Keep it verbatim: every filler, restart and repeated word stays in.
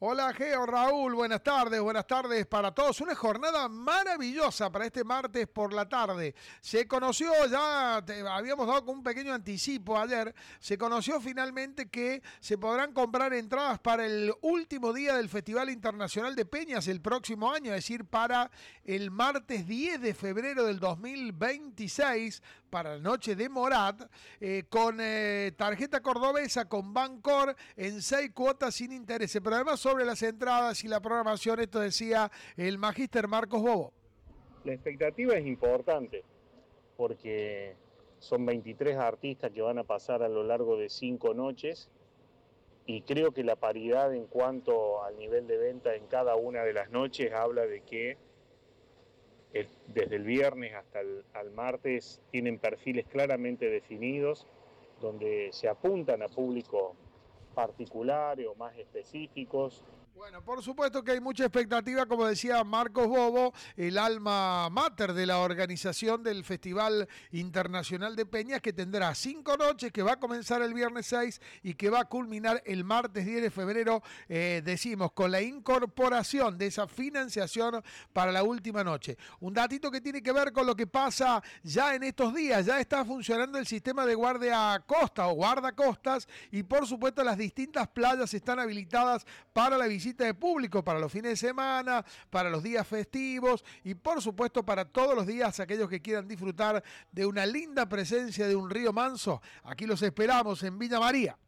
Hola Geo, Raúl, buenas tardes, buenas tardes para todos. Una jornada maravillosa para este martes por la tarde. Se conoció, ya te, habíamos dado con un pequeño anticipo ayer, se conoció finalmente que se podrán comprar entradas para el último día del Festival Internacional de Peñas el próximo año, es decir, para el martes diez de febrero del dos mil veintiséis, para la noche de Morat, eh, con eh, tarjeta cordobesa, con Bancor, en seis cuotas sin interés. Pero además sobre las entradas y la programación, esto decía el magíster Marcos Bobo. La expectativa es importante porque son veintitrés artistas que van a pasar a lo largo de cinco noches y creo que la paridad en cuanto al nivel de venta en cada una de las noches habla de que eh, desde el viernes hasta el al martes tienen perfiles claramente definidos donde se apuntan a públicos particulares o más específicos. Bueno, por supuesto que hay mucha expectativa, como decía Marcos Bobo, el alma mater de la organización del Festival Internacional de Peñas, que tendrá cinco noches, que va a comenzar el viernes seis y que va a culminar el martes diez de febrero, eh, decimos, con la incorporación de esa financiación para la última noche. Un datito que tiene que ver con lo que pasa ya en estos días. Ya está funcionando el sistema de guardia costa o guardacostas y, por supuesto, las distintas playas están habilitadas para la visita visita de público para los fines de semana, para los días festivos y por supuesto para todos los días aquellos que quieran disfrutar de una linda presencia de un río manso. Aquí los esperamos en Villa María.